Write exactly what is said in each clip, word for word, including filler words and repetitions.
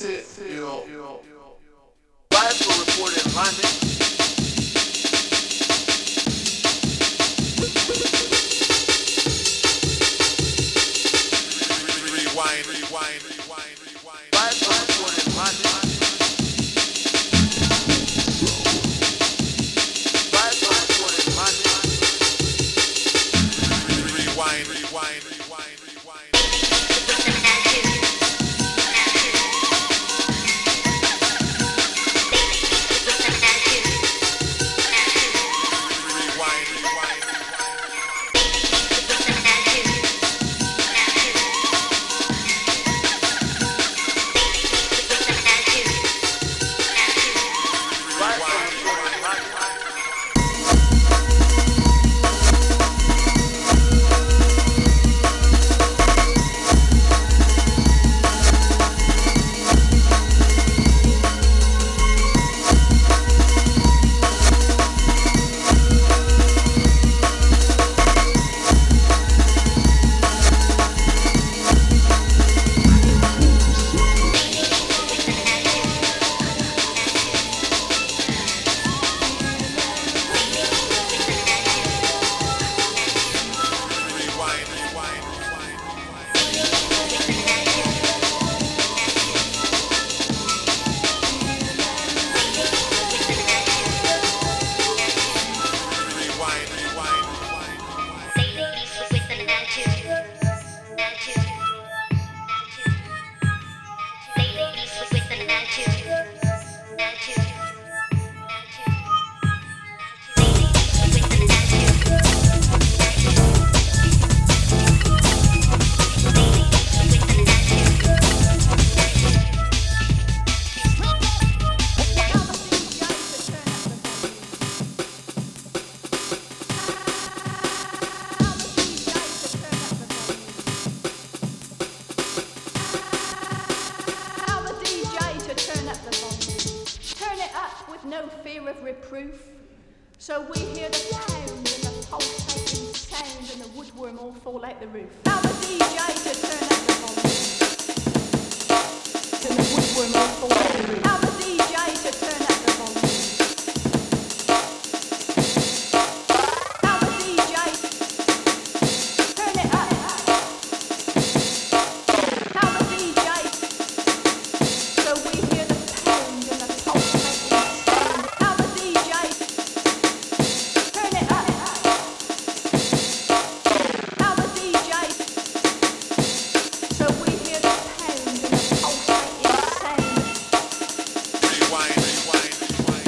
it, you know, you know. Riots were reported in London. Rewind, rewind, rewind, rewind. Riots were reported in London. Riots were reported in London. Rewind, rewind, rewind, rewind. No fear of reproof, so we hear the sound and the pulsating sound and the woodworm all fall out the roof. Now the D J to turn up the volume, and the woodworm all fall out the roof. Now the D J to turn up the volume. Now the D J, turn it up. Now the D J, so we hear the pound and the pulsating sound. Now the D J, turn it up. Now the D J, so we hear the pound and the pulsating sound. Rewind, rewind, rewind,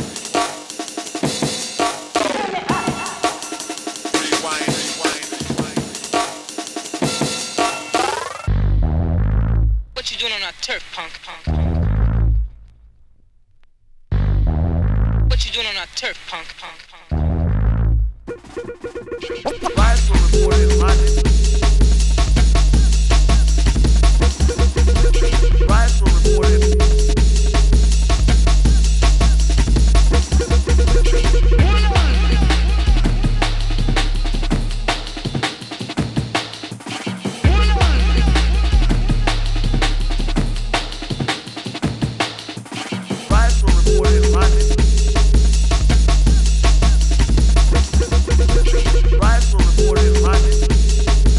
Turn it up. rewind, rewind, rewind. What you doing on that turf, punk, punk? What you doing on that turf, punk, punk, punk? Riots were reported in London. Riots were reported. Riots were reported in London. Riots were reported in London.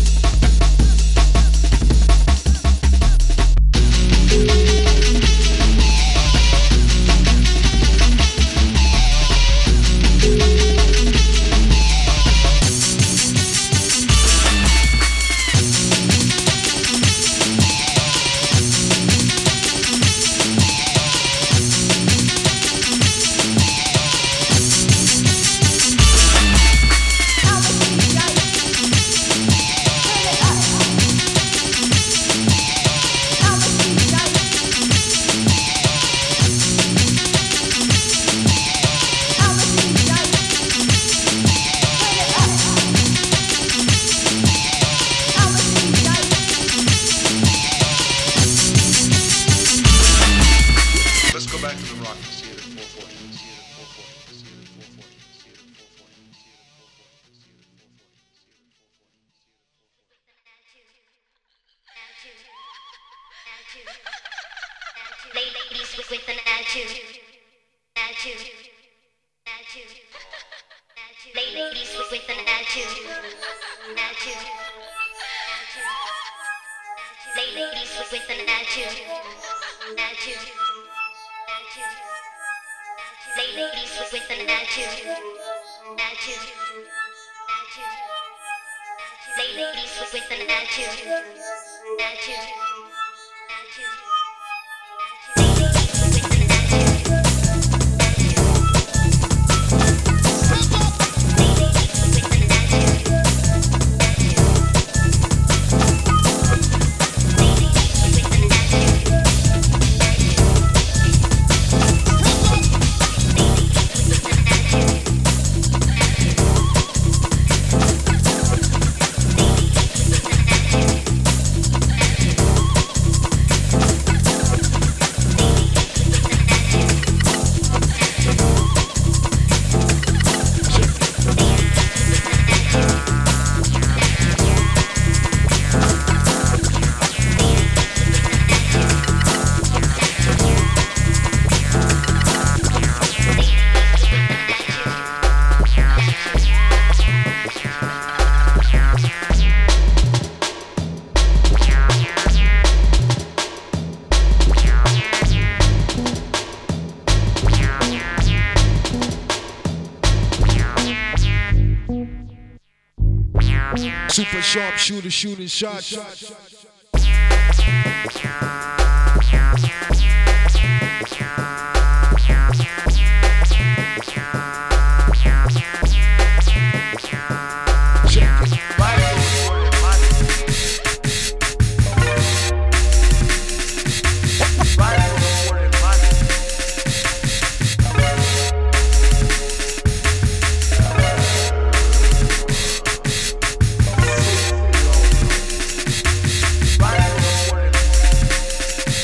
with, with an attitude, attitude, attitude. Ladies with, with an attitude, attitude, attitude. Ladies with, with an attitude, attitude, attitude. Ladies with, with an attitude, attitude, attitude. Ladies with, with an attitude, attitude, attitude. Super sharp shooter, shooting shots.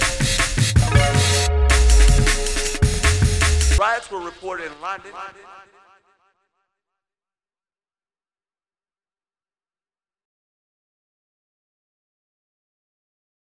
Riots were reported in London.